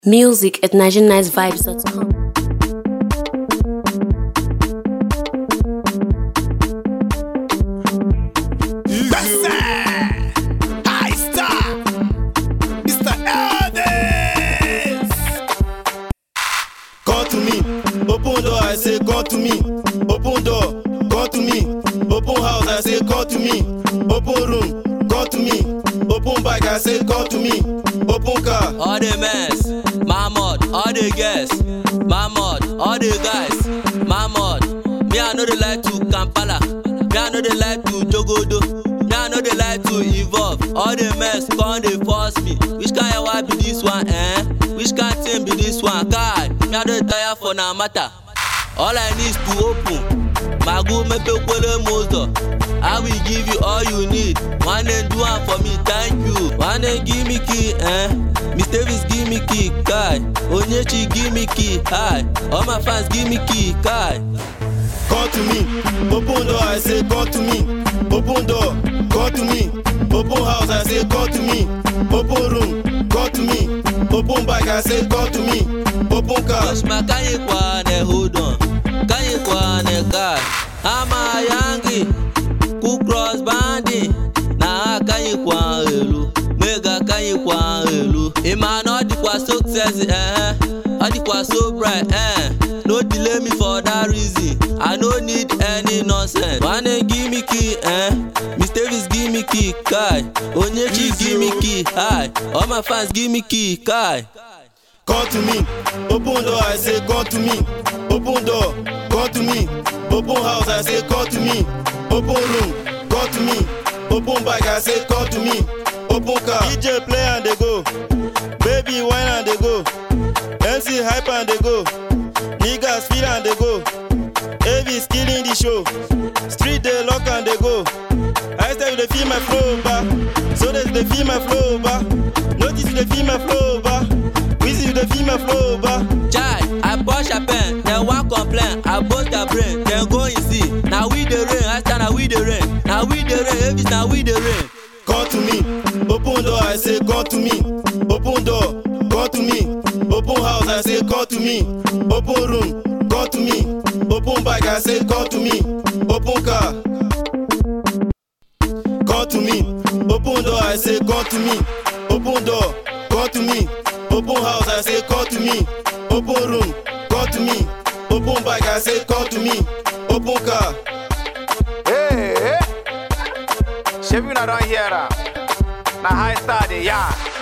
Music at NigerianNiceVibes.com. High star, Mr. Elders. Come to me, open door, I say come to me. Open door, come to me. Open house, I say come to me. Open room, come to me. Open bike, I say come to me. Open car. All the mess, Mahmoud, all the guests, Mahmoud, all the guys, Mahmoud. Me I know they like to Kampala, me I know they like to Jogodo, me I know they like to evolve. All the mess, come they force me. Which kind of wife be this one, eh? Which kind of thing be this one? God, me I don't tire for now matter. All I need is to open. My good me pe kwele mozo. I will give you all you need. One day do one for me, thank you. One day give me key, Mr. Davis give me key, Kai. Onyechi give me key, hi. All my fans give me key, Kai. Come to me, open door, I say come to me. Open door, come to me. Open house, I say come to me. Open room, come to me. Open bike, I say come to me. Open car. Push my kanye kwane, hold on. Kanye kwane, God. I'm a yangi. Ku cross bandi na kanyi kwa elu mega kanyi kwa elu ima no di kwa success adi kwa so bright no delay me for that reason I no need any nonsense one give me key Mr. Davis give me key Kai Onyechi give me key hi all my fans give me key Kai. Come to me, open door, I say come to me. Open door, come to me. Open house, I say come to me. Open room, come to me. Open bike, I say come to me. Open car. DJ play and they go. Baby wine and they go. MC hype and they go. Niggas feel and they go. AV's killing the show. Street they lock and they go. I stay with the feel my flow, ba. So they feel my flow, ba. Notice they feel my flow, ba. Wheezy they feel my flow, ba. Chai, I push a pen, then one complain, I bust a brain, then go and see. Now we the rain, I stand now we the rain. Now we the rain, if now we the rain. Come to me, open door, I say come to me. Open door, come to me. Open house, I say come to me. Open room, come to me. Open bike, I say come to me. Open car. Come to me, open door, I say come to me. Open door, come to me. Open house, I say come to me. Open room, come to me. Open bike, I say come to me. Open car. Hey, Chevy not on here. Now high star, yeah.